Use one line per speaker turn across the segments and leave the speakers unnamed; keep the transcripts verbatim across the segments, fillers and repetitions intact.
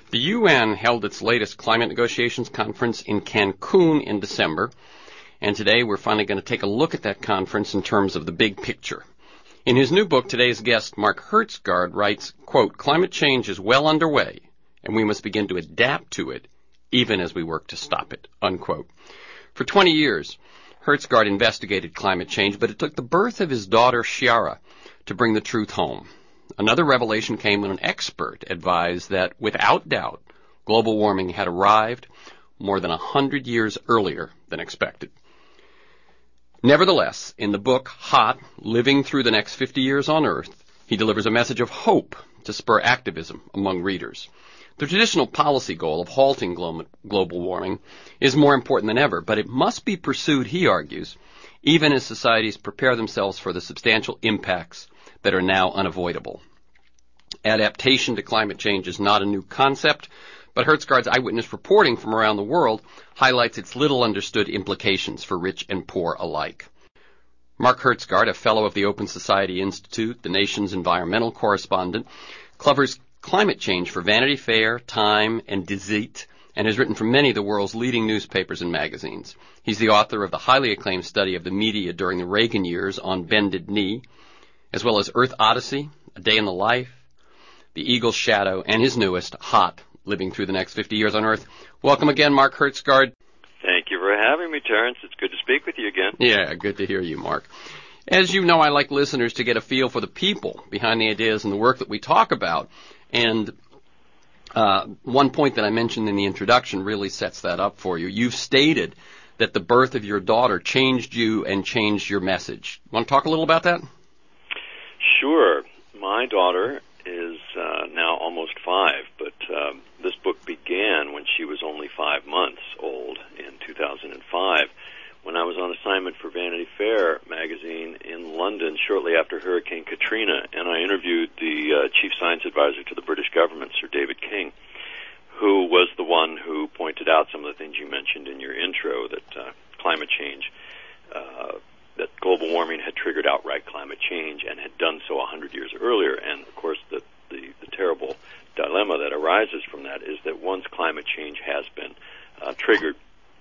The U N held its latest climate negotiations conference in Cancun in December, and today we're finally going to take a look at that conference in terms of the big picture. In his new book, today's guest, Mark Hertsgaard, writes, quote, "Climate change is well underway, and we must begin to adapt to it, even as we work to stop it," unquote. For twenty years, Hertsgaard investigated climate change, but it took the birth of his daughter, Chiara, to bring the truth home. Another revelation came when an expert advised that, without doubt, global warming had arrived more than a hundred years earlier than expected. Nevertheless, in the book Hot, Living Through the Next fifty Years on Earth, he delivers a message of hope to spur activism among readers. The traditional policy goal of halting glo- global warming is more important than ever, but it must be pursued, he argues, even as societies prepare themselves for the substantial impacts that are now unavoidable. Adaptation to climate change is not a new concept, but Hertsgaard's eyewitness reporting from around the world highlights its little understood implications for rich and poor alike. Mark Hertsgaard, a fellow of the Open Society Institute, the nation's environmental correspondent, covers climate change for Vanity Fair, Time, and Die Zeit, and has written for many of the world's leading newspapers and magazines. He's the author of the highly acclaimed study of the media during the Reagan years on Bended Knee, as well as Earth Odyssey, A Day in the Life, The Eagle's Shadow, and his newest, Hot, Living Through the Next fifty Years on Earth. Welcome again, Mark Hertsgaard.
Thank you for having me, Terrence. It's good to speak with you again.
Yeah, good to hear you, Mark. As you know, I like listeners to get a feel for the people behind the ideas and the work that we talk about. And uh, one point that I mentioned in the introduction really sets that up for you. You've stated that the birth of your daughter changed you and changed your message. Want to talk a little about that?
Sure. My daughter is uh, now almost five, but um, this book began when she was only five months old in two thousand five, when I was on assignment for Vanity Fair magazine in London shortly after Hurricane Katrina, and I interviewed the uh, chief science advisor to the British government, Sir David King, who was the one who pointed out some of the things you mentioned in your intro, that uh, climate change, uh, that global warming had triggered outright climate change and had done so a hundred years earlier. And, of course, the, the, the terrible dilemma that arises from that is that once climate change has been uh, triggered,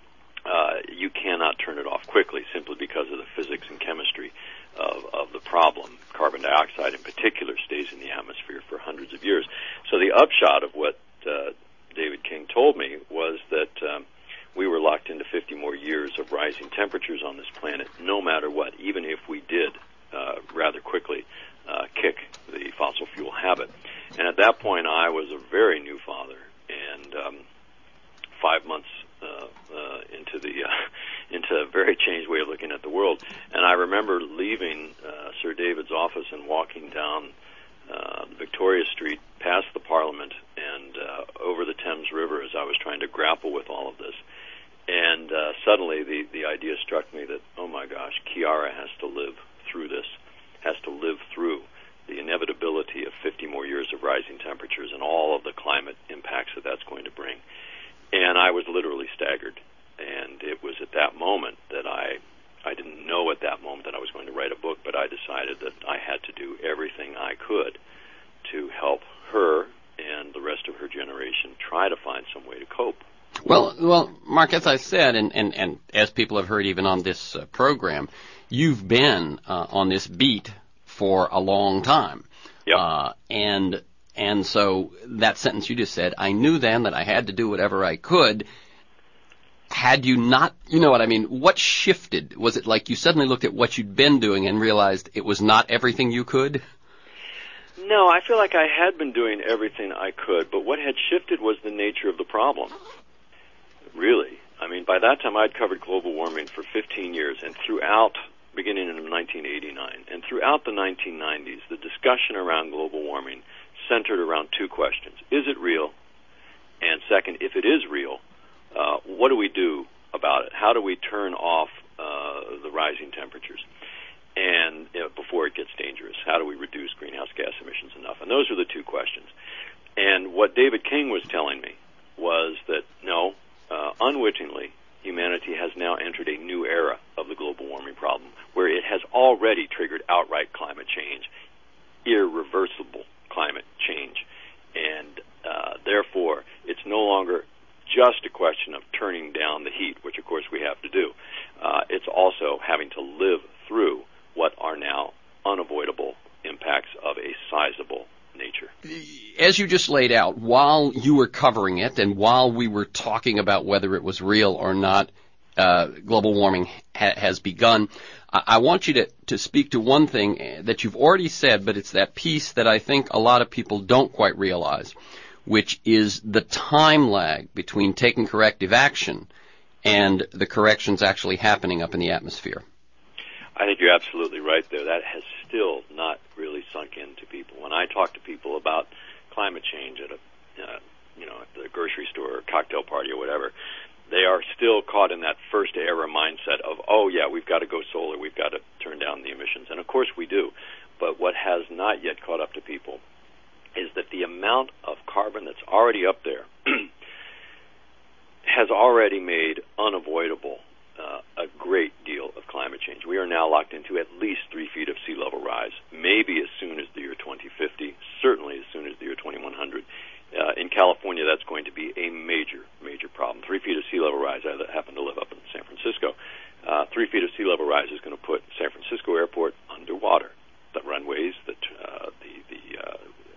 Uh, you cannot turn it off quickly simply because of the physics and chemistry of, of the problem. Carbon dioxide in particular stays in the atmosphere for hundreds of years. So the upshot of what uh, David King told me was that um, we were locked into fifty more years of rising temperatures on this planet, no matter what, even if we did uh, rather quickly uh, kick the fossil fuel habit. And at that point, I was a very new father, and um, five months Uh, uh, into the uh, into a very changed way of looking at the world. And I remember leaving uh, Sir David's office and walking down uh, Victoria Street past the Parliament and uh, over the Thames River as I was trying to grapple with all of this. And uh, suddenly the, the idea struck me that, oh my gosh, Chiara has to live through this, has to live through the inevitability of fifty more years of rising temperatures and all of the climate impacts that that's going to bring. And I was literally staggered. And it was at that moment that I, I didn't know at that moment that I was going to write a book, but I decided that I had to do everything I could to help her and the rest of her generation try to find some way to cope.
Well, well, Mark, as I said, and, and, and as people have heard even on this uh, program, you've been uh, on this beat for a long time.
Yep.
Uh, and And so that sentence you just said, I knew then that I had to do whatever I could. Had you not, you know what I mean, what shifted? Was it like you suddenly looked at what you'd been doing and realized it was not everything you could?
No, I feel like I had been doing everything I could, but what had shifted was the nature of the problem. Really. I mean, by that time I'd covered global warming for fifteen years, and throughout, beginning in nineteen eighty-nine, and throughout the nineteen nineties, the discussion around global warming centered around two questions. Is it real? And second, if it is real, uh, what do we do about it? How do we turn off uh, the rising temperatures and you know, before it gets dangerous? How do we reduce greenhouse gas emissions enough? And those are the two questions. And what David King was telling me was that, no, uh, unwittingly, humanity has now entered a new era of the global warming problem, where it has already triggered outright climate change, irreversible climate change. And uh, therefore, no longer just a question of turning down the heat, which of course we have to do. Uh, it's also having to live through what are now unavoidable impacts of a sizable nature.
As you just laid out, while you were covering it and while we were talking about whether it was real or not, uh, global warming ha- has begun. I-, I want you to, to speak to one thing that you've already said, but it's that piece that I think a lot of people don't quite realize, which is the time lag between taking corrective action and the corrections actually happening up in the atmosphere.
I think you're absolutely right there. That has still not really sunk into people. When I talk to people about climate change at a, uh, you know, at the grocery store or cocktail party or whatever, they are still caught in that first era mindset of, oh yeah, we've got to go solar, we've got to turn down the emissions. And of course we do. But what has not yet caught up to people is that the amount of carbon that's already up there has already made unavoidable uh, a great deal of climate change. We are now locked into at least three feet of sea level rise, maybe as soon as the year twenty fifty, certainly as soon as the year twenty-one hundred. Uh, in California, that's going to be a major, major problem. Three feet of sea level rise. I happen to live up in San Francisco. Uh, three feet of sea level rise is going to put San Francisco Airport underwater. The runways, the uh, the, the uh,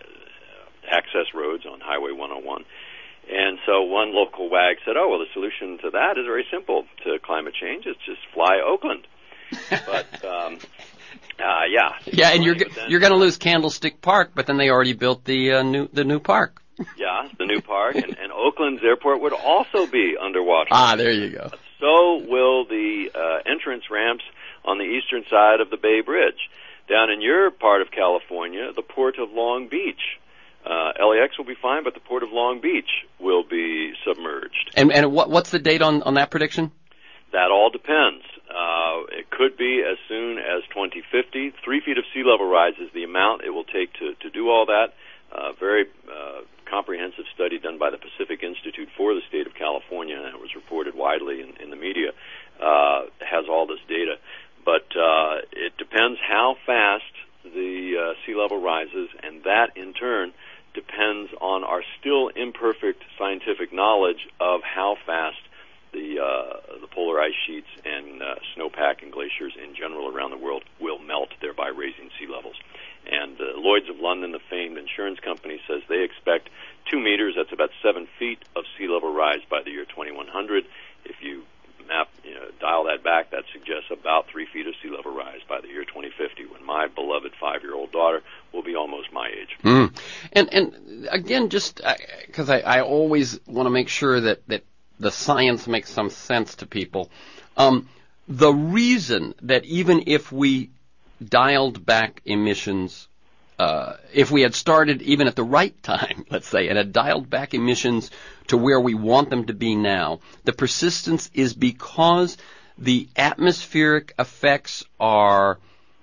access roads on Highway one oh one. And so one local wag said, oh, well, the solution to that is very simple to climate change. It's just fly Oakland. But, um, uh, yeah.
Yeah, and you're
then,
you're going to lose Candlestick Park, but then they already built the uh, new the new park.
Yeah, the new park, and, and Oakland's airport would also be underwater.
Ah, there you go.
So will the uh, entrance ramps on the eastern side of the Bay Bridge. Down in your part of California, the port of Long Beach. Uh, L A X will be fine, but the port of Long Beach will be submerged.
And and what what's the date on, on that prediction?
That all depends. Uh, it could be as soon as twenty fifty. Three feet of sea level rise is the amount it will take to, to do all that. Uh, very uh, comprehensive study done by the Pacific Institute for the state of California, and it was reported widely in, in the media, uh, has all this data. But uh, it depends how fast the uh, sea level rises, and that in turn depends on our still imperfect scientific knowledge of how fast the uh, the polar ice sheets and uh, snowpack and glaciers in general around the world will melt, thereby raising sea levels. And uh, Lloyd's of London, the famed insurance company, says they expect two meters, that's about seven feet, of sea level rise by the year twenty-one hundred. If you map, you know, dial that back, that suggests about three feet of sea level rise by the year twenty fifty, when my beloved five-year-old daughter will be almost my age.
Mm. And and again, just because I, I always want to make sure that, that the science makes some sense to people, um, the reason that even if we dialed back emissions, uh, if we had started even at the right time, let's say, and had dialed back emissions to where we want them to be now, the persistence is because the atmospheric effects are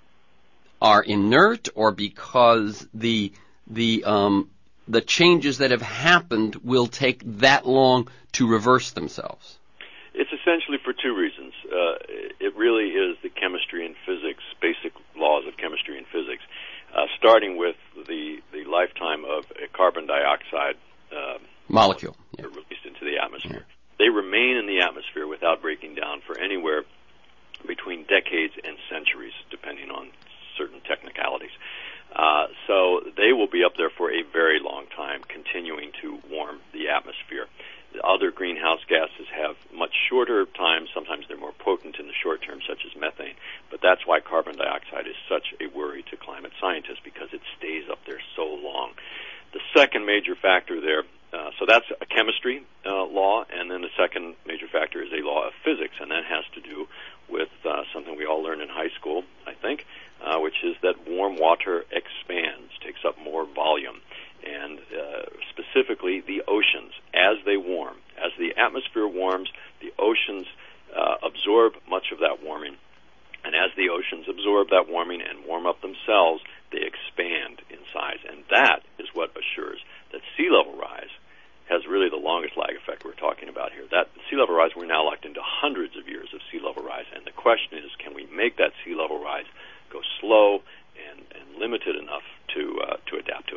are inert, or because the the um, the changes that have happened will take that long to reverse themselves?
It's essentially for two reasons. Uh, it really is the chemistry and physics, basic laws of chemistry and physics, uh, starting with the the lifetime of a carbon dioxide uh,
molecule yeah.
released into the atmosphere.
Yeah.
They remain in the atmosphere without breaking down for anywhere between decades and centuries, depending on certain technicalities. Uh, so they will be up there for a very long time, continuing to warm the atmosphere. The other greenhouse gases have much shorter times. Sometimes they're more potent in the short term, such as methane. But that's why carbon dioxide is such a worry to climate scientists, because it stays up there so long. The second major factor there, uh, so that's a chemistry uh, law, and then the second major factor is a law of physics, and that has to do with uh, something we all learned in high school, I think, uh, which is that warm water expands, takes up more volume. And uh, specifically the oceans, as they warm. As the atmosphere warms, the oceans uh, absorb much of that warming. And as the oceans absorb that warming and warm up themselves, they expand in size. And that is what assures that sea level rise has really the longest lag effect we're talking about here. That sea level rise, we're now locked into hundreds of years of sea level rise. And the question is, can we make that sea level rise go slow and, and limited enough to uh, to adapt to it?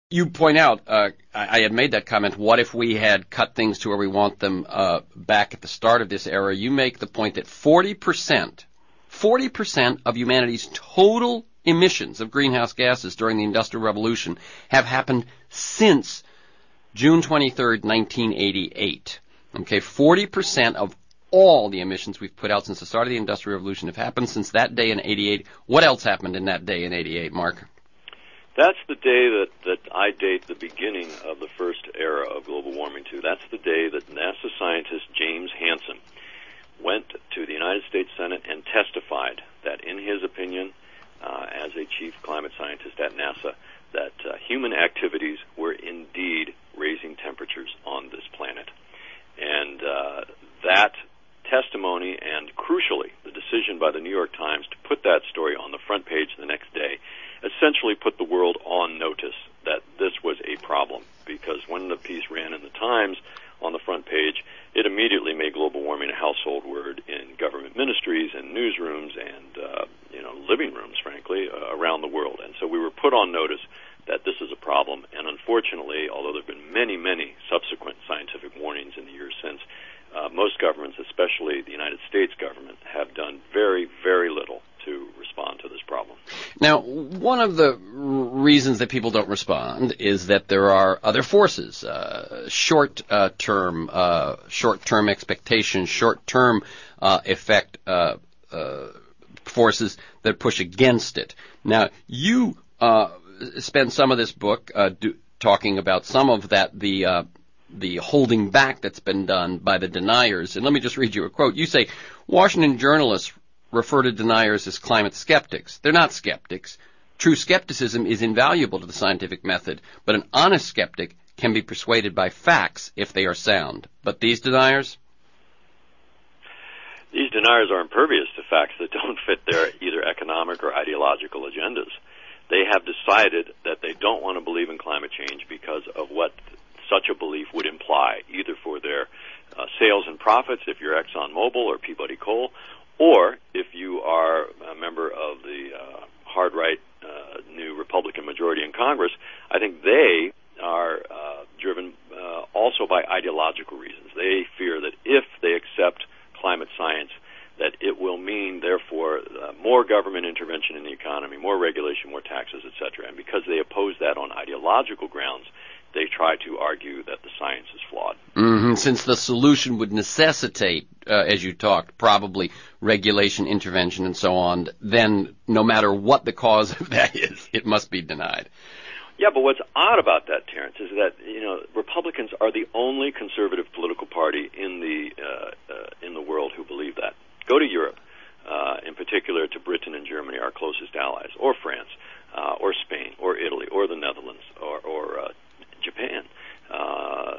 You point out, uh, I, I had made that comment, what if we had cut things to where we want them uh, back at the start of this era? You make the point that forty percent, forty percent of humanity's total emissions of greenhouse gases during the Industrial Revolution have happened since June twenty-third, nineteen eighty-eight. Okay, forty percent of all the emissions we've put out since the start of the Industrial Revolution have happened since that day in eighty-eight. What else happened in that day in eighty-eight, Mark?
That's the day that, that I date the beginning of the first era of global warming to. That's the day that NASA scientist James Hansen went to the United States Senate and testified that, in his opinion, uh, as a chief climate scientist at NASA, that uh, human activities were indeed raising temperatures on this planet. And uh, that testimony and, crucially, the decision by the New York Times to put that story on the front page the next day essentially put the world on notice that this was a problem, because when the piece ran in the Times on the front page, it immediately made global warming a household word in government ministries and newsrooms and uh, you know living rooms, frankly, uh, around the world. And so we were put on notice that this is a problem. And unfortunately, although there have been many, many subsequent scientific warnings in the years since, uh, most governments, especially the United States government, have done very, very little to respond to this problem.
Now, one of the reasons that people don't respond is that there are other forces, uh, short-term, uh, short-term expectations, short-term uh, effect uh, uh, forces that push against it. Now, you uh, spend some of this book uh, do, talking about some of that, the uh, the holding back that's been done by the deniers. And let me just read you a quote. You say, Washington journalists refer to deniers as climate skeptics. They're not skeptics. True skepticism is invaluable to the scientific method, but an honest skeptic can be persuaded by facts if they are sound. But these deniers?
These deniers are impervious to facts that don't fit their either economic or ideological agendas. They have decided that they don't want to believe in climate change because of what such a belief would imply, either for their uh, sales and profits, if you're ExxonMobil or Peabody Coal, or if you are a member of the uh, hard-right uh, new Republican majority in Congress. I think they are uh, driven uh, also by ideological reasons. They fear that if they accept climate science, that it will mean, therefore, uh, more government intervention in the economy, more regulation, more taxes, et cetera. And because they oppose that on ideological grounds, they try to argue that the science is flawed.
Mm-hmm. Since the solution would necessitate, uh, as you talked, probably regulation, intervention, and so on, then no matter what the cause of that is, it must be denied.
Yeah, but what's odd about that, Terrence, is that, you know, Republicans are the only conservative political party in the uh, uh, in the world who believe that. Go to Europe, uh, in particular to Britain and Germany, our closest allies, or France, uh, or Spain, or Italy, or the Netherlands, or, or uh, Japan. Uh,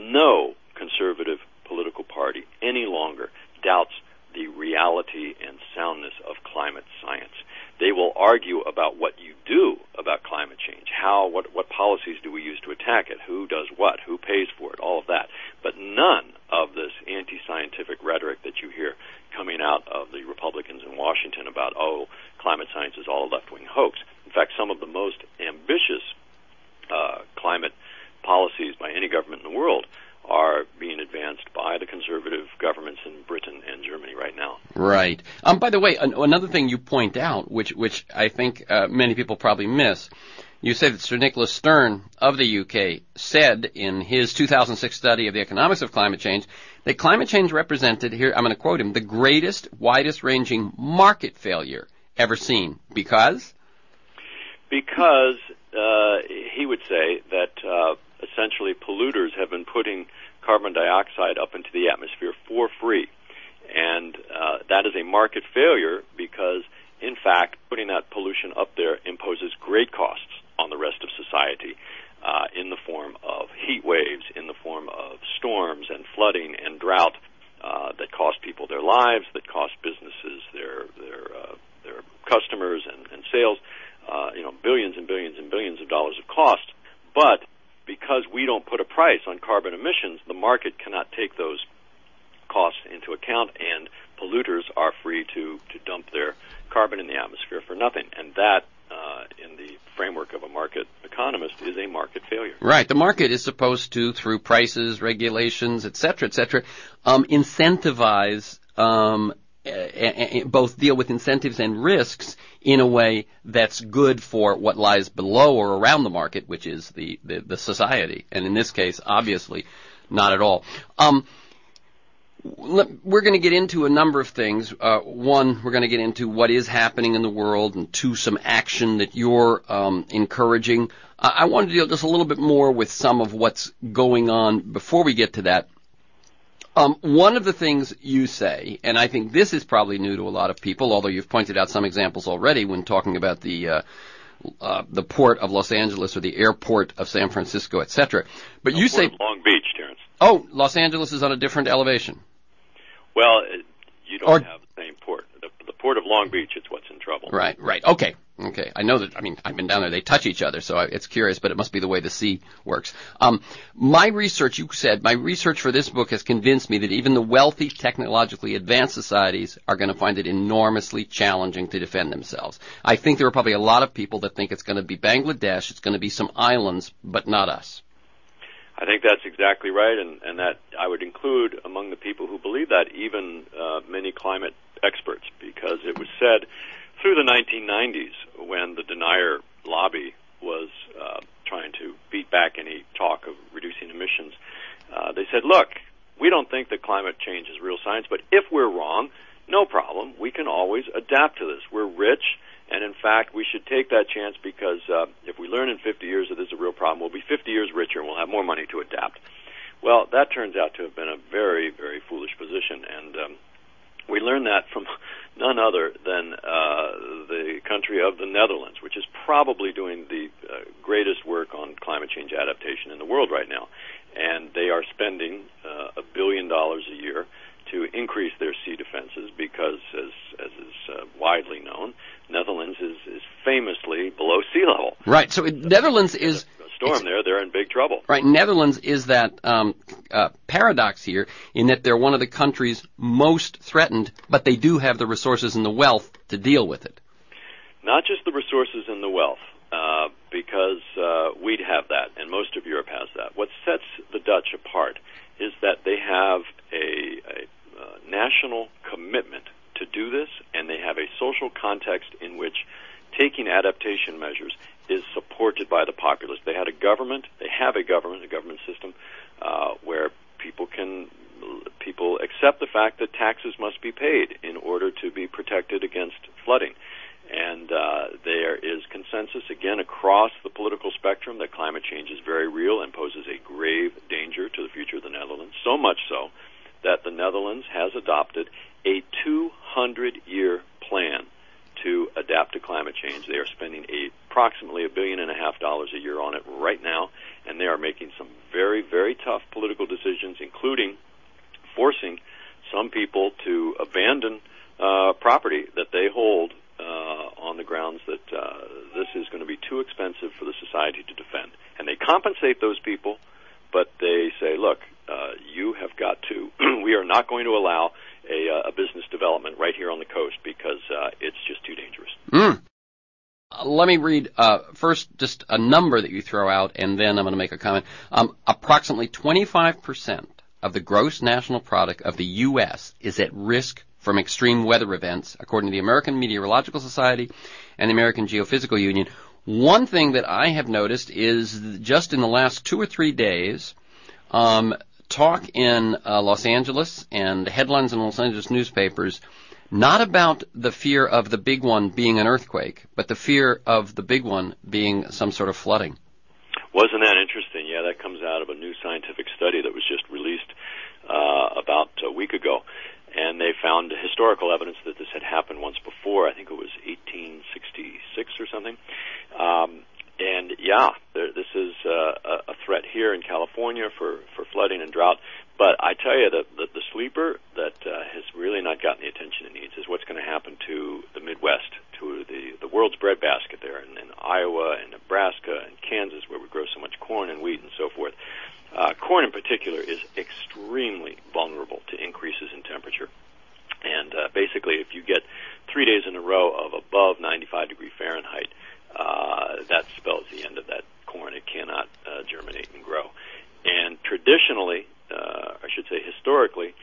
no conservative political party any longer doubts the reality and soundness of climate science. They will argue about what you do about climate change, how, what, what policies do we use to attack it, who does what, who pays for it, all of that. But none of this anti-scientific rhetoric that you hear coming out of the Republicans in Washington about, oh, climate science is all a left-wing hoax. In fact, some of the most ambitious uh, climate policies by any government in the world are being advanced by the conservative governments in Britain and Germany right now.
Right. Um, by the way, an- another thing you point out, which which I think uh, many people probably miss, you say that Sir Nicholas Stern of the U K said in his two thousand six study of the economics of climate change that climate change represented, here I'm going to quote him, the greatest, widest-ranging market failure ever seen. Because?
Because uh, he would say that uh, essentially polluters have been putting carbon dioxide up into the atmosphere for free. And uh, that is a market failure because, in fact, putting that pollution up there imposes great costs on the rest of society uh, in the form of heat waves, in the form of storms and flooding and drought uh, that cost people their lives, that cost businesses their their uh, their customers and, and sales, uh, you know, billions and billions and billions of dollars of cost. But because we don't put a price on carbon emissions, the market cannot take those costs into account, and polluters are free to, to dump their carbon in the atmosphere for nothing. And that uh, in the framework of a market economist, is a market failure.
Right. The market is supposed to, through prices, regulations, et cetera, et cetera, um, incentivize, um, a, a, both deal with incentives and risks in a way that's good for what lies below or around the market, which is the, the, the society. And in this case, obviously, not at all. Um, We're going to get into a number of things. Uh, one, we're going to get into what is happening in the world, and two, some action that you're um, encouraging. Uh, I want to deal just a little bit more with some of what's going on before we get to that. Um, one of the things you say, and I think this is probably new to a lot of people, although you've pointed out some examples already when talking about the uh, uh, the port of Los Angeles or the airport of San Francisco, et cetera. But
no,
you
Port
say
of Long Beach, Terrence.
Oh, Los Angeles is on a different elevation.
Well, you don't
or,
have the same port. The, the port of Long Beach is what's in trouble.
Right, right. Okay, okay. I know that, I mean, I've been down there. They touch each other, so I, it's curious, but it must be the way the sea works. Um, my research, you said, my research for this book has convinced me that even the wealthy, technologically advanced societies are going to find it enormously challenging to defend themselves. I think there are probably a lot of people that think it's going to be Bangladesh, it's going to be some islands, but not us.
I think that's exactly right, and, and that I would include among the people who believe that even uh, many climate experts, because it was said through the nineteen nineties when the denier lobby was uh, trying to beat back any talk of reducing emissions. Uh, they said, look, we don't think that climate change is real science, but if we're wrong, no problem. We can always adapt to this. We're rich. And in fact, we should take that chance because uh, if we learn in fifty years that this is a real problem, we'll be fifty years richer and we'll have more money to adapt. Well, that turns out to have been a very, very foolish position. And um, we learned that from none other than uh, the country of the Netherlands, which is probably doing the uh, greatest work on climate change adaptation in the world right now. And they are spending uh, a billion dollars a year to increase their sea defenses because, as, as is uh, widely known, Netherlands is, is famously below sea level.
Right. So it, Netherlands is
a storm there; they're in big trouble.
Right. Netherlands is that um, uh, paradox here in that they're one of the countries most threatened, but they do have the resources and the wealth to deal with it.
Not just the resources and the wealth, uh, because uh, we'd have that, and most of Europe has that. What sets the Dutch apart is that they have a, a uh, national commitment to do this, and they have a social context in which taking adaptation measures is supported by the populace. They had a government, they have a government, a government system, uh, where people can, people accept the fact that taxes must be paid in order to be protected against flooding. And uh, there is consensus, again, across the political spectrum that climate change is very real and poses a grave danger to the future of the Netherlands, so much so that the Netherlands has adopted a two hundred year plan to adapt to climate change. They are spending a, approximately a billion and a half dollars a year on it right now, and they are making some very, very tough political decisions, including forcing some people to abandon uh, property that they hold uh, on the grounds that uh, this is going to be too expensive for the society to defend. And they compensate those people, but they say, look, uh, you have got to, we are not going to allow a, uh, a business development right here on the coast because uh, it's just too dangerous.
Mm. Uh, let me read uh, first just a number that you throw out, and then I'm going to make a comment. Um, approximately twenty-five percent of the gross national product of the U S is at risk from extreme weather events, according to the American Meteorological Society and the American Geophysical Union. One thing that I have noticed is just in the last two or three days, um, talk in uh, Los Angeles and headlines in Los Angeles newspapers, not about the fear of the big one being an earthquake, but the fear of the big one being some sort of flooding.
Wasn't that interesting? Yeah, that comes out of a new scientific study that was just released uh, about a week ago. And they found historical evidence that this had happened once before. I think it was eighteen sixty-six or something. Um, and yeah, there, this is uh, a threat here in California for, for flooding and drought. But I tell you, the, the, the sleeper that uh, has really not gotten the attention it needs is what's going to happen to the Midwest, to the, the world's breadbasket there in, in Iowa and Nebraska and Kansas, where we grow so much corn and wheat and so forth. Uh, corn in particular is extremely vulnerable to increases in temperature. And uh, basically, if you get three days in a row of above ninety-five degree Fahrenheit, uh, that spells the end of that corn. It cannot uh, germinate and grow. And traditionally, uh, I should say historically,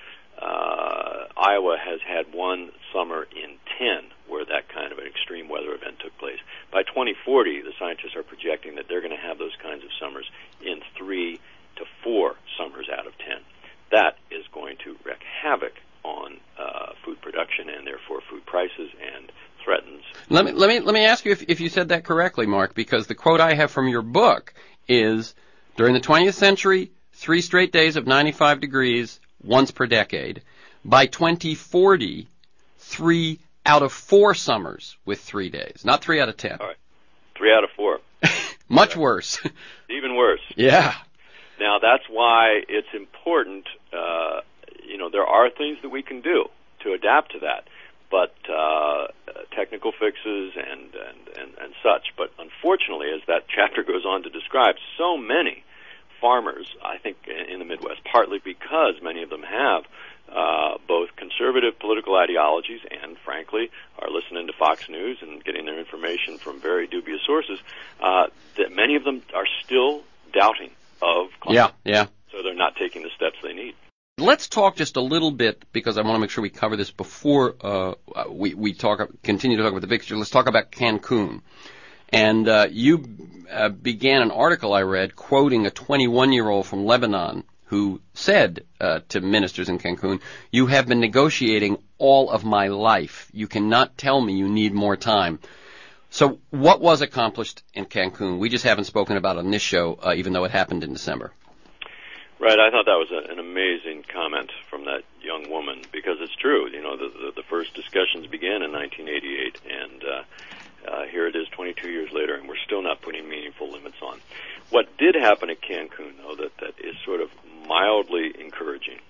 uh, Iowa has had one summer in ten where that kind of an extreme weather event took place. By twenty forty, the scientists are projecting that they're going to have those kinds of summers in three to four summers out of ten. That is going to wreak havoc on uh, food production and therefore food prices, and threatens.
Let me let me let me ask you if, if you said that correctly, Mark, because the quote I have from your book is, during the twentieth century, three straight days of ninety-five degrees, once per decade. By twenty forty, three out of four summers with three days, not three out of ten.
All right, three out of four.
Much yeah. worse.
Even worse.
Yeah.
Now that's why it's important. Uh, you know, there are things that we can do to adapt to that, but uh, technical fixes and, and, and, and such. But unfortunately, as that chapter goes on to describe, so many farmers, I think, in the Midwest, partly because many of them have uh, both conservative political ideologies and, frankly, are listening to Fox News and getting their information from very dubious sources, uh, that many of them are still doubting of climate.
Yeah, yeah.
So they're not taking the steps they need.
Let's talk just a little bit, because I want to make sure we cover this before uh, we, we talk, continue to talk about the big picture. Let's talk about Cancun. And uh, you uh, began an article I read quoting a twenty-one-year-old from Lebanon who said uh, to ministers in Cancun, "You have been negotiating all of my life. You cannot tell me you need more time." So what was accomplished in Cancun? We just haven't spoken about on this show, uh, even though it happened in December.
Right, I thought that was a, an amazing comment from that young woman, because it's true. You know, the, the, the first discussions began in nineteen eighty-eight, and uh, uh, here it is twenty-two years later, and we're still not putting meaningful limits on. What did happen at Cancun, though, that, that is sort of mildly encouraging,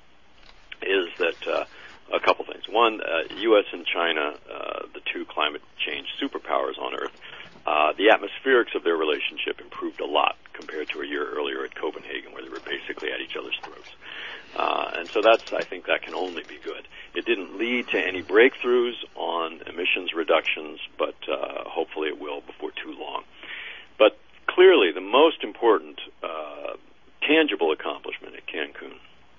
is that uh, a couple things. One, uh, U S and China, uh, the two climate change superpowers on Earth, uh, the atmospherics of their relationship improved a lot compared to a year earlier at Copenhagen, where they were basically at each other's throats. Uh, and so that's, I think that can only be good. It didn't lead to any breakthroughs on emissions reductions, but uh, hopefully it will before too long. But clearly the most important uh, tangible accomplishment at Cancun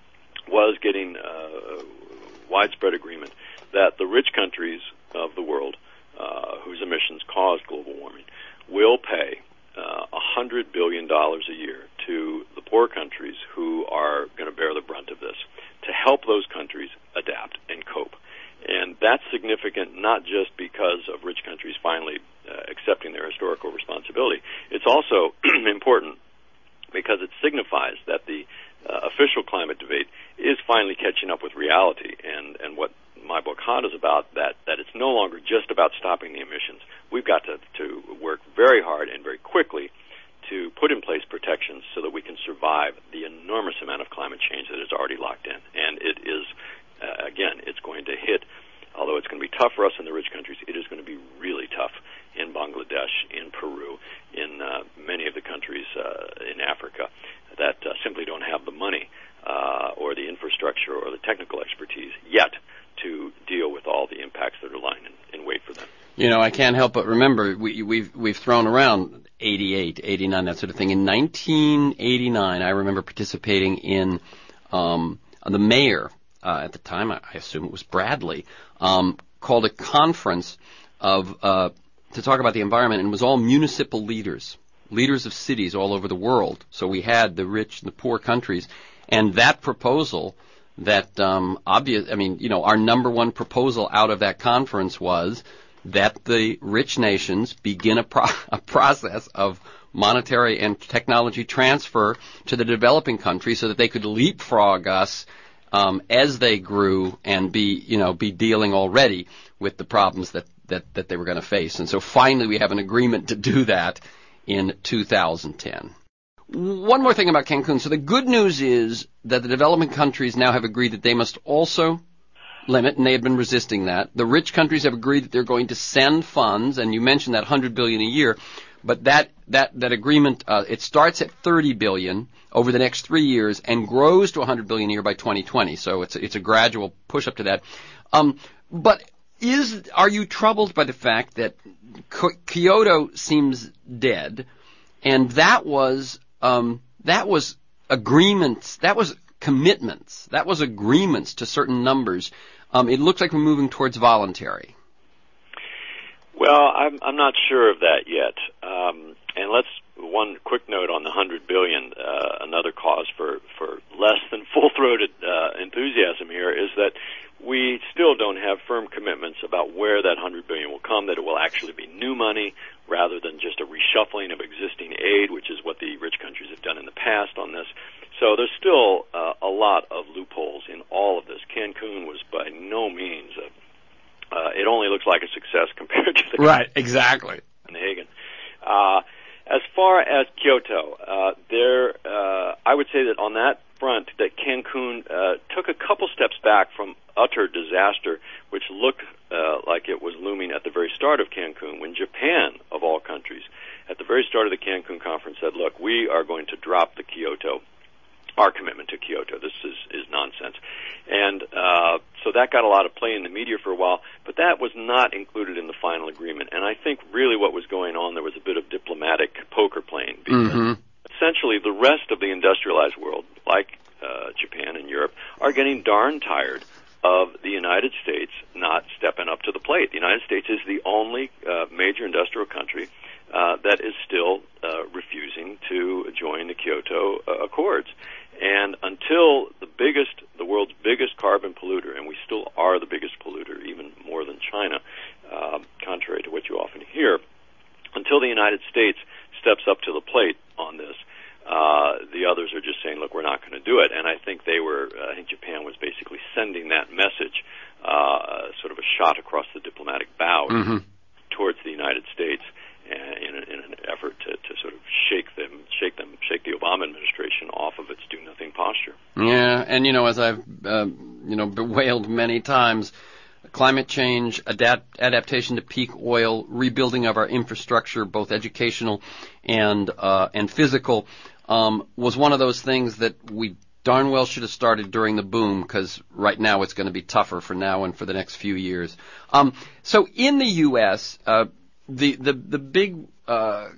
was getting uh, widespread agreement that the rich countries of the world, uh, whose emissions caused global warming, will pay uh, one hundred billion dollars a year to the poor countries who are going to bear the brunt of this, to help those countries adapt and cope. And that's significant not just because of rich countries finally uh, accepting their historical responsibility. It's also important because it signifies that the uh, official climate debate is finally catching up with reality, and, and what my book Hot is about, that, that it's no longer just about stopping the emissions. We've got to, to work very hard and very quickly to put in place protections so that we can survive the enormous amount of climate change that is already locked in. And it is, uh, again, it's going to hit, although it's going to be tough for us in the rich countries, it is going to be really tough in Bangladesh, in Peru, in uh, many of the countries uh, in Africa that uh, simply don't have the money uh, or the infrastructure or the technical expertise yet to deal with all the impacts that are lying in, in wait for them.
You know, I can't help but remember we, we've we've thrown around eighty-eight, eighty-nine, that sort of thing. In nineteen eighty-nine, I remember participating in um, the mayor uh, at the time. I assume it was Bradley, um, called a conference of uh, to talk about the environment, and it was all municipal leaders, leaders of cities all over the world. So we had the rich and the poor countries, and that proposal. That um, obvious, I mean, you know, our number one proposal out of that conference was that the rich nations begin a, pro- a process of monetary and technology transfer to the developing countries so that they could leapfrog us um, as they grew and be, you know, be dealing already with the problems that, that, that they were going to face. And so finally we have an agreement to do that in two thousand ten. One more thing about Cancun. So the good news is that the developing countries now have agreed that they must also limit, and they had been resisting that. The rich countries have agreed that they're going to send funds, and you mentioned that one hundred billion dollars a year, but that that that agreement, uh, it starts at thirty billion dollars over the next three years and grows to one hundred billion dollars a year by twenty twenty. So it's it's a gradual push up to that. Um, but is are you troubled by the fact that Kyoto seems dead, and that was um, that was agreements, that was commitments, that was agreements to certain numbers. Um, it looks like we're moving towards voluntary.
Well, I'm I'm not sure of that yet. Um, and let's one quick note on the hundred billion. Uh, another cause for for less than full-throated uh, enthusiasm here is that we still don't have firm commitments about where that hundred billion will come. That it will actually be new money rather than just a reshuffling of existing aid, which is what the rich countries have done in the past on this. So there's still uh, a lot of loopholes in all of this. Cancun was by no means a Uh, it only looks like a success compared to the
right, exactly.
Copenhagen. Uh, as far as Kyoto, uh, there, uh, I would say that on that front, that Cancun uh, took a couple steps back from utter disaster, which looked uh, like it was looming at the very start of Cancun, when Japan, of all countries, at the very start of the Cancun conference said, look, we are going to drop the Kyoto our commitment to Kyoto. This is, is nonsense. And uh, so that got a lot of play in the media for a while, but that was not included in the final agreement. And I think really what was going on, there was a bit of diplomatic poker playing, because
mm-hmm.
essentially the rest of the industrialized world, like uh, Japan and Europe, are getting darn tired of the United States not stepping up to the plate. The United States is the only uh, major industrial country uh, that is still uh, refusing to join the Kyoto uh, Accords. And until the biggest, the world's biggest carbon polluter, and we still are the biggest polluter, even more than China, uh, contrary to what you often hear, until the United States steps up to the plate on this, uh, the others are just saying, look, we're not going to do it. And I think they were, uh, I think Japan was basically sending that message, uh, sort of a shot across the diplomatic bow
mm-hmm. towards
the United States. In, a, in an effort to, to sort of shake them, shake them, shake the Obama administration off of its do-nothing posture.
Yeah, and you know, as I've uh, you know bewailed many times, climate change, adapt, adaptation to peak oil, rebuilding of our infrastructure, both educational and uh, and physical, um, was one of those things that we darn well should have started during the boom, because right now it's going to be tougher for now and for the next few years. Um, so in the U S, uh, The, the, the big, uh,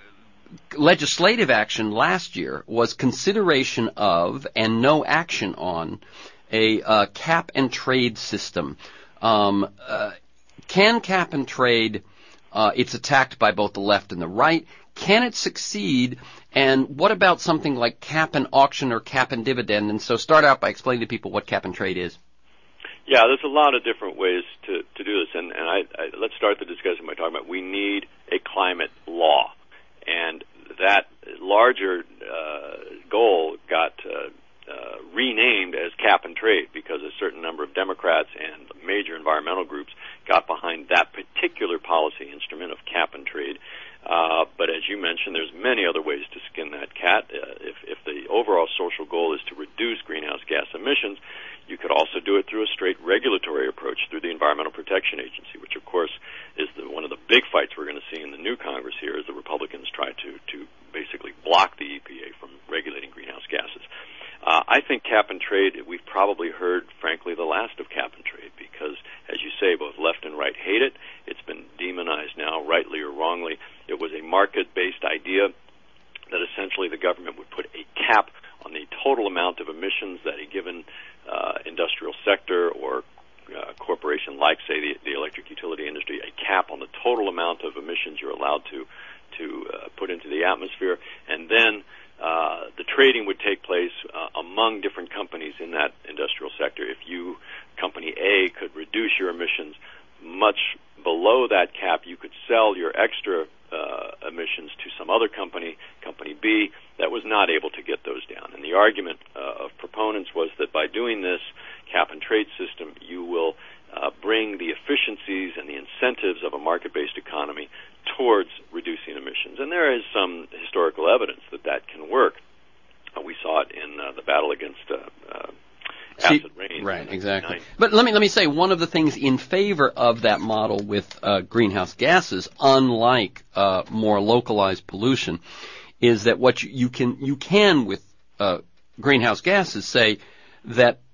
legislative action last year was consideration of and no action on a, uh, cap and trade system. Um, uh, can cap and trade, uh, it's attacked by both the left and the right. Can it succeed? And what about something like cap and auction or cap and dividend? And so start out by explaining to people what cap and trade is.
Yeah, there's a lot of different ways to, to do this, and, and I, I, let's start the discussion by talking about we need a climate law, and that larger uh, goal got uh, uh, renamed as cap and trade because a certain number of Democrats and major environmental groups got behind that particular policy instrument of cap and trade. Uh, but as you mentioned, there's many other ways to skin that cat. Uh, if, if the overall social goal is to reduce greenhouse gas emissions, you could also do it through a straight regulatory approach through the Environmental Protection Agency, which, of course, is the, one of the big fights we're going to see in the new Congress here as the Republicans try to, to basically block the E P A from regulating greenhouse gases. Uh, I think cap and trade, we've probably heard, frankly, the last of cap and trade because, as you say, both left and right hate it. It's been demonized now, rightly or wrongly. It was a market-based idea that essentially the government would put a cap on the total amount of emissions that a given uh, industrial sector or uh, corporation, like, say, the, the electric utility industry, a cap on the total amount of emissions you're allowed to to uh, put into the atmosphere, and then uh, the trading would take place uh, among different companies in that industrial sector. If you, company A, could reduce your emissions much below that cap, you could sell your extra uh, emissions to some other company, company B, that was not able to get those down. And the argument uh, of proponents was that by doing this cap and trade system, you will uh, bring the efficiencies and the incentives of a market-based economy towards reducing emissions. And there is some historical evidence that that can work. Uh, we saw it in uh, the battle against uh, uh, acid rain.
Right, exactly. But let me let me say one of the things in favor of that model with uh, greenhouse gases, unlike uh, more localized pollution, is that what you, you can you can with uh, greenhouse gases say that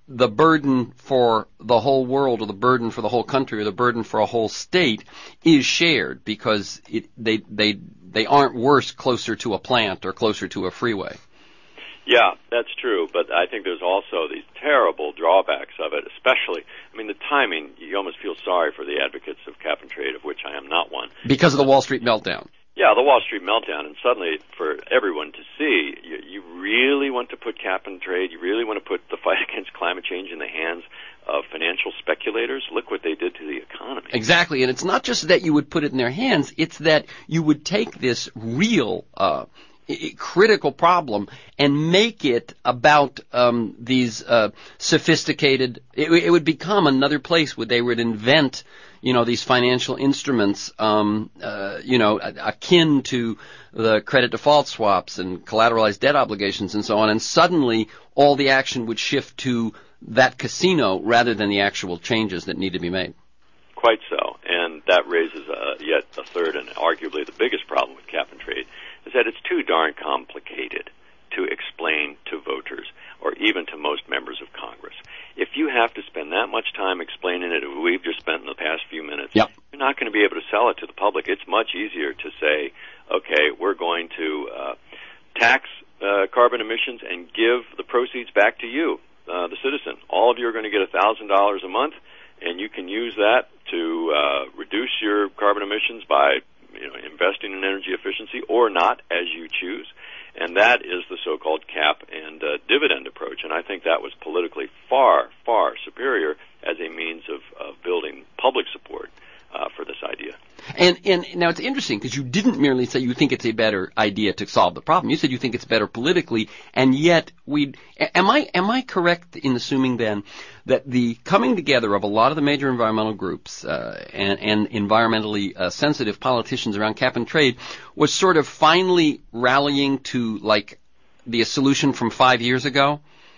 the burden for the whole world or the burden for the whole country or the burden for a whole state is shared because it, they they they aren't worse closer to a plant or closer to a freeway.
Yeah, that's true, but I think there's also these terrible drawbacks of it, especially, I mean, the timing, you almost feel sorry for the advocates of cap and trade, of which I am not one.
Because of the Wall Street meltdown.
Yeah, the Wall Street meltdown, and suddenly for everyone to see, you, you really want to put cap and trade, you really want to put the fight against climate change in the hands of financial speculators. Look what they did to the economy.
Exactly, and it's not just that you would put it in their hands, it's that you would take this real uh critical problem and make it about um, these uh, sophisticated. It, it would become another place where they would invent, you know, these financial instruments, um, uh, you know, akin to the credit default swaps and collateralized debt obligations and so on. And suddenly, all the action would shift to that casino rather than the actual changes that need to be made.
Quite so, and that raises uh, yet a third and arguably the biggest problem with cap and trade. Is that it's too darn complicated to explain to voters or even to most members of Congress. If you have to spend that much time explaining it, as we've just spent in the past few minutes,
yep.
you're not going to be able to sell it to the public. It's much easier to say, okay, we're going to uh, tax uh, carbon emissions and give the proceeds back to you, uh, the citizen. All of you are going to get one thousand dollars a month, and you can use that to uh, reduce your carbon emissions by you know, investing in energy efficiency or not, as you choose. And that is the so-called cap and uh, dividend approach. And I think that was politically far, far superior as a means of, of building public support uh, for this idea.
And, and now it's interesting because you didn't merely say you think it's a better idea to solve the problem. You said you think it's better politically, and yet we am I am I correct in assuming then that the coming together of a lot of the major environmental groups uh, and, and environmentally uh, sensitive politicians around cap and trade was sort of finally rallying to like the solution from five years ago?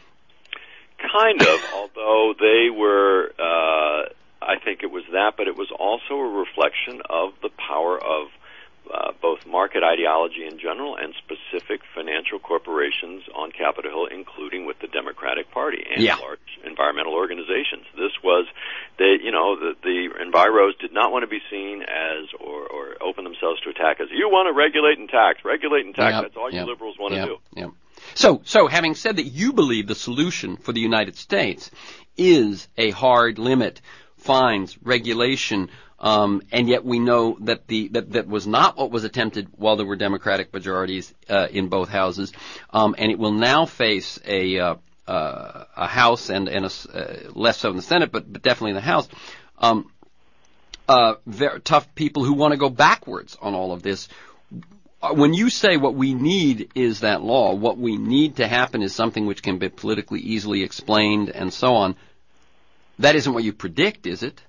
Kind of, although they were. Uh, I think it was that, but it was also a reflection of the power of uh, both market ideology in general and specific financial corporations on Capitol Hill, including with the Democratic Party and
yeah.
large environmental organizations. This was, they, you know, the, the enviros did not want to be seen as or, or open themselves to attack as, you want to regulate and tax, regulate and tax.
Yep.
That's all
yep.
you liberals want
yep.
to do.
Yep. So, so having said that, you believe the solution for the United States is a hard limit, fines, regulation, um, and yet we know that the that, that was not what was attempted while there were Democratic majorities uh, in both houses, um, and it will now face a uh, uh, a House and and a, uh, less so in the Senate, but but definitely in the House. Um, uh, very tough people who want to go backwards on all of this. When you say what we need is that law, what we need to happen is something which can be politically easily explained and so on. That isn't what you predict, is it?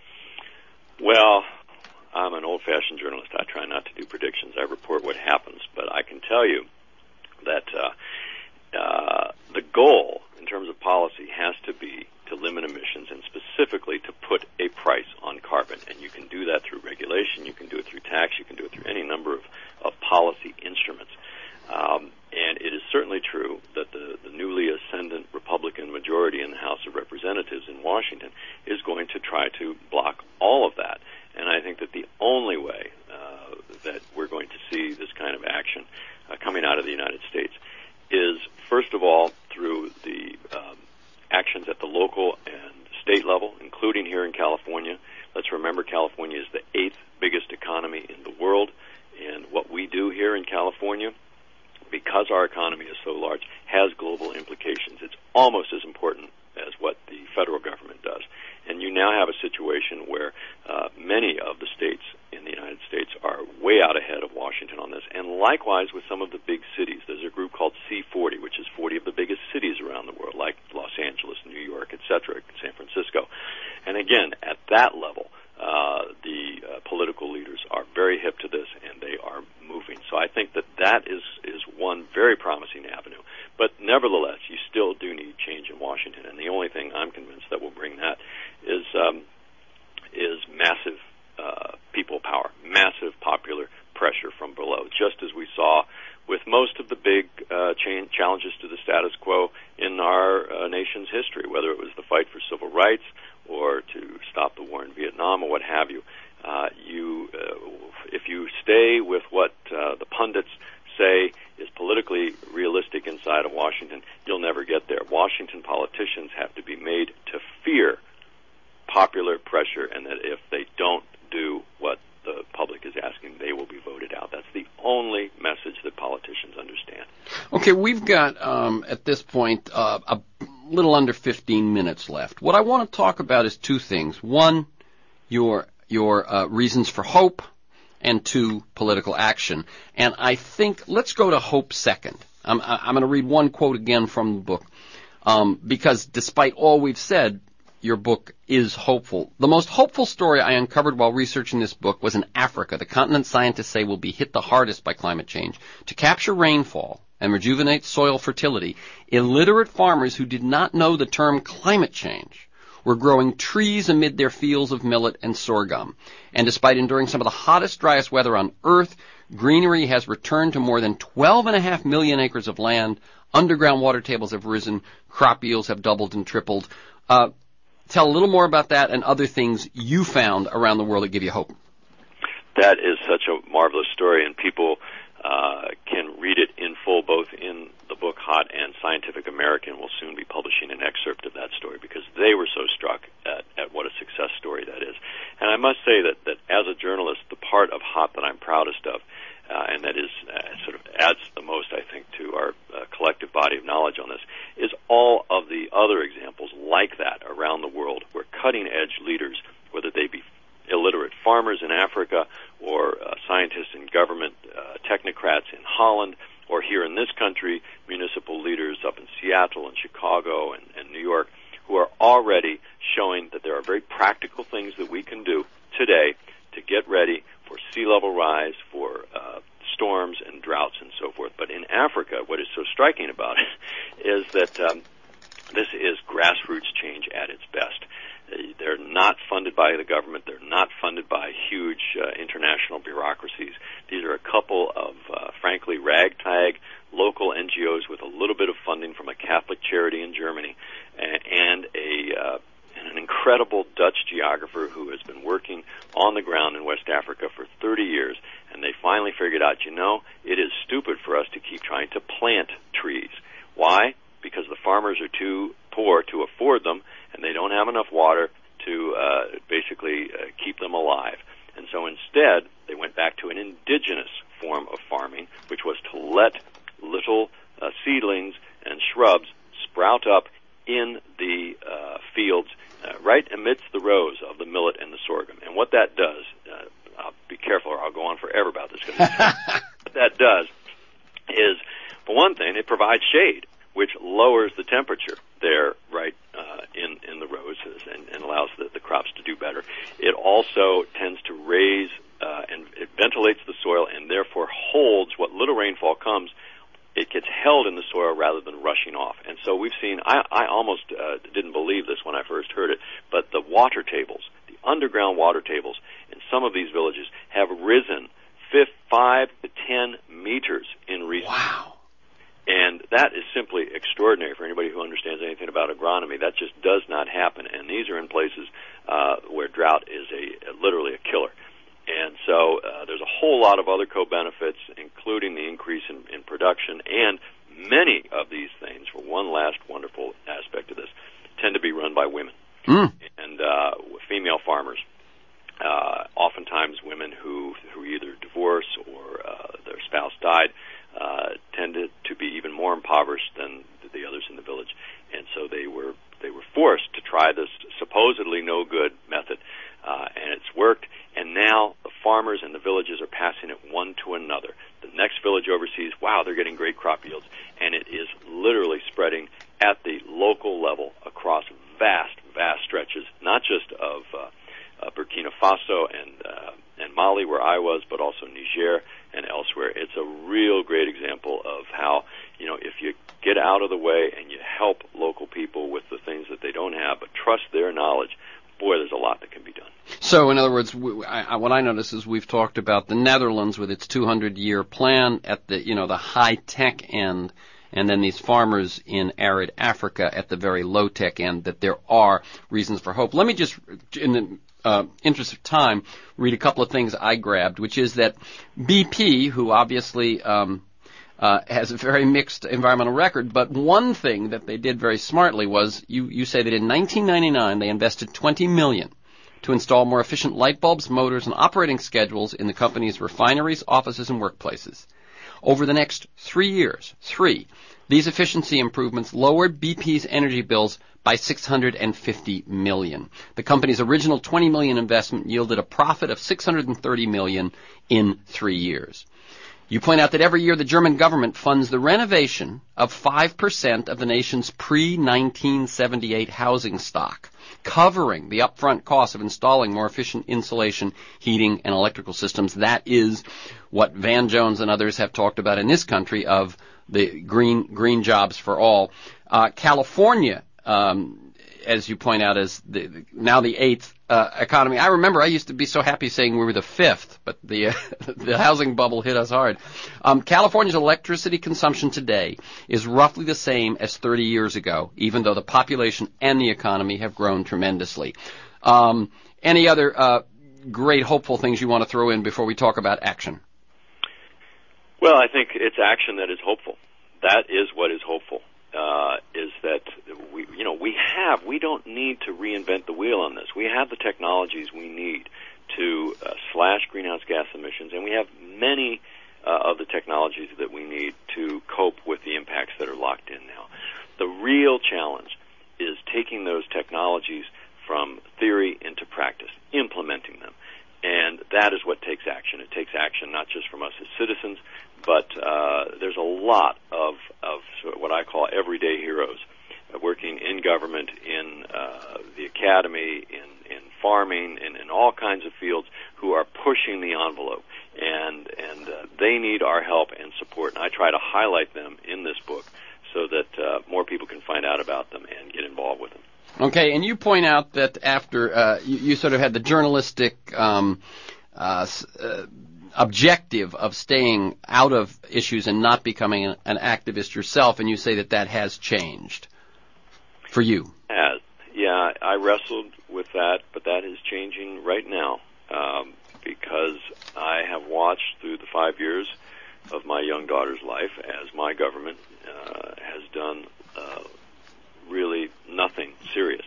Well, I'm an old-fashioned journalist. I try not to do predictions. I report what happens. But I can tell you that uh, uh, the goal in terms of policy has to be to limit emissions and specifically to put a price on carbon. And you can do that through regulation. You can do it through tax. You can do it through any number of, of policy instruments. Um, and it is certainly true that the, the newly ascendant Republican majority in the House of Representatives in Washington is going to try to block all of that. And I think that the only way uh, that we're going to see this kind of action uh, coming out of the United States is, first of all, through the um, actions at the local and state level, including here in California. Let's remember California is the eighth biggest economy in the world, and what we do here in California, because our economy is so large, has global implications. It's almost as important as what the federal government does. And you now have a situation where uh, many of the states in the United States are way out ahead of Washington on this, and likewise with some of the big cities. There's a group called C forty, which is forty of the biggest cities around the world, like Los Angeles, New York, et cetera, San Francisco. And again, at that level, uh, the uh, political leaders are very hip to this, and they are moving. So I think that that is, is one very promising avenue. But nevertheless, you still do need change in Washington, and the only thing I'm convinced that will bring that is um, is massive uh, people power, massive popular pressure from below, just as we saw with most of the big uh, cha- challenges to the status quo in our uh, nation's history, whether it was the fight for civil rights or to stop the war in Vietnam or what have you. Uh, you, uh, if you stay with what uh, the pundits say is politically realistic inside of Washington, you'll never get there. Washington politicians have to be made to fear popular pressure, and that if they don't do what the public is asking, they will be voted out. That's the only message that politicians understand.
Okay, we've got, um, at this point, uh, a little under fifteen minutes left. What I want to talk about is two things. One, your your uh, reasons for hope, and two, political action. And I think, let's go to hope second. I'm, I'm going to read one quote again from the book, um, because despite all we've said, your book is hopeful. The most hopeful story I uncovered while researching this book was in Africa, the continent scientists say will be hit the hardest by climate change. To capture rainfall and rejuvenate soil fertility, illiterate farmers who did not know the term climate change were growing trees amid their fields of millet and sorghum. And despite enduring some of the hottest, driest weather on Earth, greenery has returned to more than twelve and a half million acres of land. Underground water tables have risen. Crop yields have doubled and tripled. Uh, tell a little more about that and other things you found around the world that give you hope.
That is such a marvelous story, and people uh, can read it in full, both in the book Hot and Scientific American will soon be publishing an excerpt of that story because they were so struck at, at what a success story that is. And I must say that, that as a journalist, the part of Hot that I'm proudest of, uh, and that is uh, sort of adds the most, I think, to our uh, collective body of knowledge on this, is all of the other examples like that around the world where cutting-edge leaders, whether they be illiterate farmers in Africa or uh, scientists in government, uh, technocrats in Holland, or here in this country, municipal leaders up in Seattle and Chicago and, and New York, who are already showing that there are very practical things that we can do today to get ready for sea level rise, for uh, storms and droughts and so forth. But in Africa, what is so striking about it is that um, this is grassroots change at its best. They're not funded by the government. They're not funded by huge uh, international bureaucracies. These are a couple of, uh, frankly, ragtag local N G Os with a little bit of funding from a Catholic charity in Germany and a uh, and an incredible Dutch geographer who has been working on the ground in West Africa for thirty years. And they finally figured out, you know, it is stupid for us to keep trying to plant trees. Why? Because the farmers are too poor to afford them, and they don't have enough water to uh, basically uh, keep them alive. And so instead, they went back to an indigenous form of farming, which was to let little uh, seedlings and shrubs sprout up in the uh, fields uh, right amidst the rows of the millet and the sorghum. And what that does, uh, I'll be careful or I'll go on forever about this. What that does is, for one thing, it provides shade, which lowers the temperature there right uh, in, in the rows and, and allows the, the crops to do better. It also tends to raise uh, and it ventilates the soil and therefore holds what little rainfall comes. It gets held in the soil rather than rushing off. And so we've seen, I, I almost uh, didn't believe this when I first heard it, but the water tables, the underground water tables in some of these villages have risen five to ten meters in recent years.
Wow.
And that is simply extraordinary for anybody who understands anything about agronomy. That just does not happen. And these are in places uh, where drought is a, a literally a killer. And so uh, there's a whole lot of other co-benefits, including the increase in, in production. And many of these things, for one last wonderful aspect of this, tend to be run by women
mm.
and uh, female farmers. Uh, oftentimes women who, who either divorce or uh, their spouse died uh, tended to be even more impoverished than the others in the village. And so they were they were forced to try this supposedly no good method. Uh, and it's worked. And now the farmers and the villages are passing it one to another. The next village overseas, wow, they're getting great crop yields. And it is literally spreading at the local level across vast, vast stretches, not just of uh, uh, Burkina Faso and uh, and Mali, where I was, but also Niger and elsewhere. It's a real great example of how, you know, if you get out of the way and you help local people with the things that they don't have, but trust their knowledge, boy, there's a lot that can be done.
So So, in other words, w- I, what I notice is we've talked about the Netherlands with its two hundred year plan at the, you know, the high-tech end, and then these farmers in arid Africa at the very low-tech end, that there are reasons for hope. Let me just, in the uh, interest of time, read a couple of things I grabbed, which is that B P, who obviously um, uh, has a very mixed environmental record, but one thing that they did very smartly was, you, you say that in nineteen ninety-nine they invested twenty million dollars to install more efficient light bulbs, motors, and operating schedules in the company's refineries, offices, and workplaces. Over the next three years, three, these efficiency improvements lowered B P's energy bills by six hundred fifty million dollars. The company's original twenty million dollars investment yielded a profit of six hundred thirty million dollars in three years. You point out that every year the German government funds the renovation of five percent of the nation's pre nineteen seventy-eight housing stock, covering the upfront cost of installing more efficient insulation, heating, and electrical systems. That is what Van Jones and others have talked about in this country of the green green jobs for all. Uh, California, um, as you point out, is the, the, now the eighth uh, economy. I remember I used to be so happy saying we were the fifth, but the uh, the housing bubble hit us hard. Um, California's electricity consumption today is roughly the same as thirty years ago, even though the population and the economy have grown tremendously. Um, any other uh, great hopeful things you want to throw in before we talk about action?
Well, I think it's action that is hopeful. That is what is hopeful. Uh, is that we, you know, we have, we don't need to reinvent the wheel on this. We have the technologies we need to uh, slash greenhouse gas emissions, and we have many uh, of the technologies that we need to cope with the impacts that are locked in now. The real challenge is taking those technologies from theory into practice, implementing them. And that is what takes action. It takes action not just from us as citizens, but uh, there's a lot of, of sort of what I call everyday heroes uh, working in government, in uh, the academy, in, in farming, in, in all kinds of fields who are pushing the envelope. And, and uh, they need our help and support. And I try to highlight them in this book so that uh, more people can find out about them and get involved with them.
Okay, and you point out that after uh, you, you sort of had the journalistic um, uh, uh, objective of staying out of issues and not becoming an, an activist yourself, and you say that that has changed for you.
Has. Yeah, I wrestled with that, but that is changing right now um, because I have watched through the five years of my young daughter's life as my government uh, has done uh, really nothing serious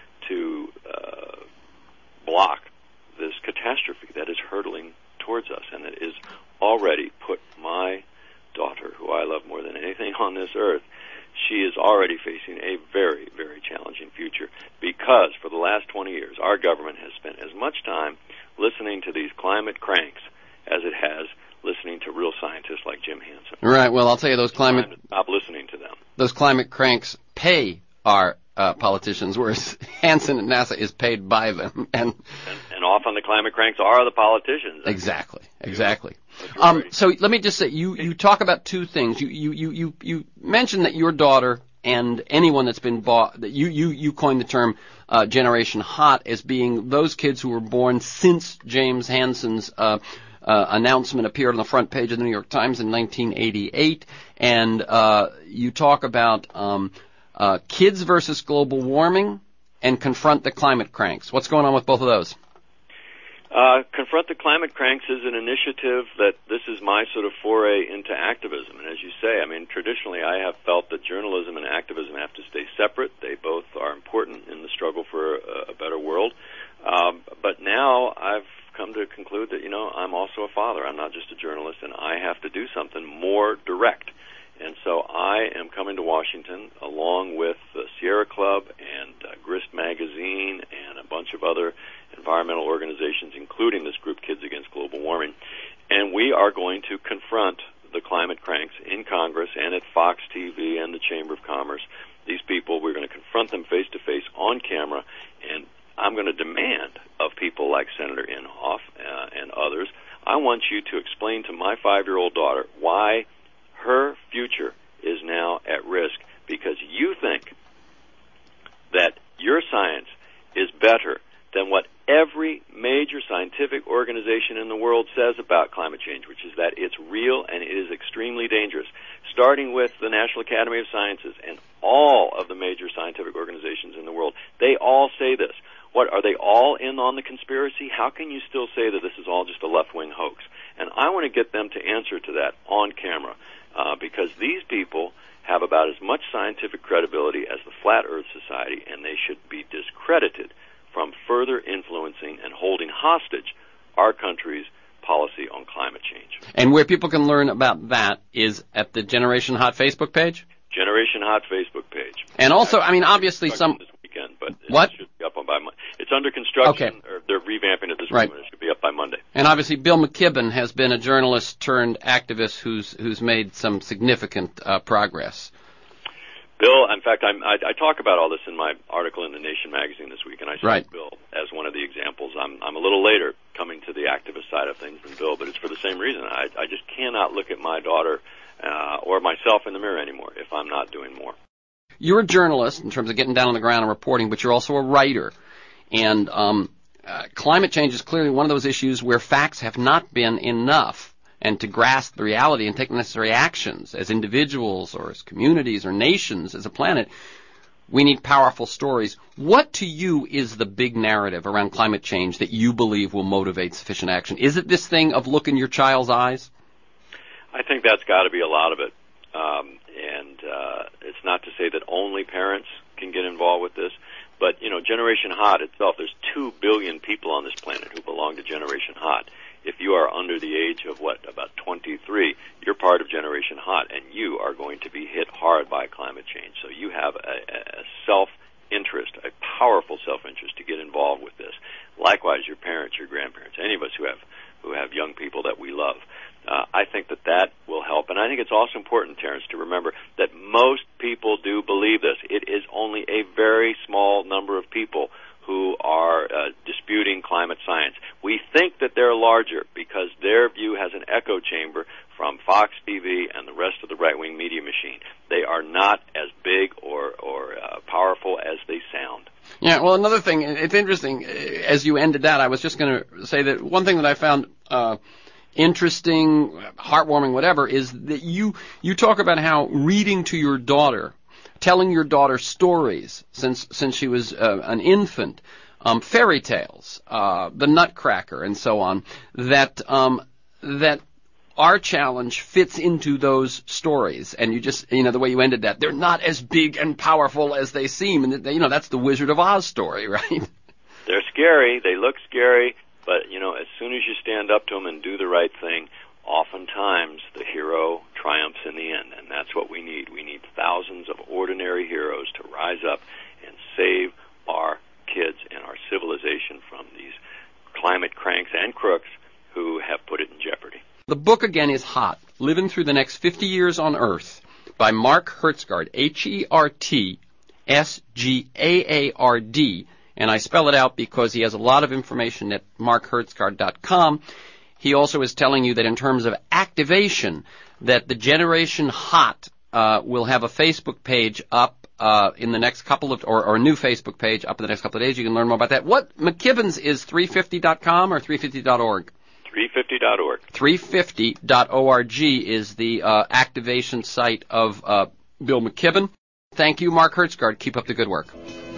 to uh, block this catastrophe that is hurtling towards us, and it is already put my daughter, who I love more than anything on this earth, she is already facing a very, very challenging future because for the last twenty years our government has spent as much time listening to these climate cranks as it has listening to real scientists like Jim Hansen.
Right, well, I'll tell you, those climate...
It's time to stop listening to them.
Those climate cranks pay our uh, politicians, whereas Hansen at NASA is paid by them. And,
and and often the climate cranks are the politicians.
Exactly, exactly. Um, so let me just say, you, you talk about two things. You, you, you, you, you mentioned that your daughter and anyone that's been bought, that you, you, you coined the term uh, Generation Hot as being those kids who were born since James Hansen's uh, uh, announcement appeared on the front page of the New York Times in nineteen eighty-eight. And uh, you talk about um, uh, kids versus global warming and confront the climate cranks. What's going on with both of those?
Uh, Confront the Climate Cranks is an initiative that this is my sort of foray into activism. And as you say, I mean, traditionally I have felt that journalism and activism have to stay separate. They both are important in the struggle for a, a better world. Um, but now I've come to conclude that, you know, I'm also a father. I'm not just a journalist, and I have to do something more direct. And so I am coming to Washington along with the Sierra Club and uh, Grist Magazine and a bunch of other environmental organizations, including this group Kids Against Global Warming. And we are going to confront the climate cranks in Congress and at Fox T V and the Chamber of Commerce. These people, we're going to confront them face-to-face on camera, and I'm going to demand of people like Senator Inhofe uh, and others, I want you to explain to my five-year-old daughter why her future is now at risk because you think that your science is better than what every major scientific organization in the world says about climate change, which is that it's real and it is extremely dangerous, starting with the National Academy of Sciences and all of the major scientific organizations in the world. They all say this. What, are they all in on the conspiracy? How can you still say that this is all just a left-wing hoax? And I want to get them to answer to that on camera, uh, because these people have about as much scientific credibility as the Flat Earth Society, and they should be discredited from further influencing and holding hostage our country's policy on climate change.
And where people can learn about that is at the Generation Hot Facebook page?
Generation Hot Facebook page.
And also, I mean, obviously some...
This weekend, but it
what?
should be up on by Monday. It's under construction.
Okay.
Or they're revamping it this
right.
week, and it should be up by Monday.
And obviously, Bill McKibben has been a journalist turned activist who's who's made some significant uh, progress.
Bill, in fact, I'm, I, I talk about all this in my article in The Nation magazine this week, and I cite
right.
Bill as one of the examples. I'm, I'm a little later coming to the activist side of things than Bill, but it's for the same reason. I, I just cannot look at my daughter uh, or myself in the mirror anymore if I'm not doing more.
You're a journalist in terms of getting down on the ground and reporting, but you're also a writer. And um, uh, climate change is clearly one of those issues where facts have not been enough. And to grasp the reality and take the necessary actions as individuals or as communities or nations, as a planet, we need powerful stories. What to you is the big narrative around climate change that you believe will motivate sufficient action? Is it this thing of look in your child's eyes?
I think that's got to be a lot of it. Um, and uh, it's not to say that only parents can get involved with this. But, you know, Generation Hot itself, there's two billion people on this planet who belong to Generation Hot. If you are under the age of, what, about twenty-three, you're part of Generation Hot, and you are going to be hit hard by climate change. So you have a, a self-interest, a powerful self-interest to get involved with this. Likewise, your parents, your grandparents, any of us who have who have young people that we love. Uh, I think that that will help. And I think it's also important, Terrence, to remember that most people do believe this. It is only a very small number of people who are uh, disputing climate science. We think that they're larger because their view has an echo chamber from Fox T V and the rest of the right-wing media machine. They are not as big or, or uh, powerful as they sound.
Yeah, well, another thing, it's interesting, as you ended that, I was just going to say that one thing that I found uh, interesting, heartwarming, whatever, is that you, you talk about how reading to your daughter, telling your daughter stories since since she was uh, an infant, um, fairy tales, uh, the Nutcracker, and so on, that um, that our challenge fits into those stories. And you just, you know, the way you ended that, they're not as big and powerful as they seem, and they, you know, that's the Wizard of Oz story, right?
They're scary. They look scary, but you know, as soon as you stand up to them and do the right thing, oftentimes the hero triumphs in the end, and that's what we need. We need thousands of ordinary heroes to rise up and save our kids and our civilization from these climate cranks and crooks who have put it in jeopardy.
The book, again, is Hot, Living Through the Next fifty Years on Earth, by Mark Hertsgaard, H E R T S G A A R D, and I spell it out because he has a lot of information at mark hertsgaard dot com. He also is telling you that in terms of activation, that the Generation Hot uh, will have a Facebook page up uh, in the next couple of, or, or a new Facebook page up in the next couple of days. You can learn more about that. What, McKibben's is three fifty dot com or three fifty dot org?
three fifty dot org.
three fifty dot org is the uh, activation site of uh, Bill McKibben. Thank you, Mark Hertsgaard. Keep up the good work.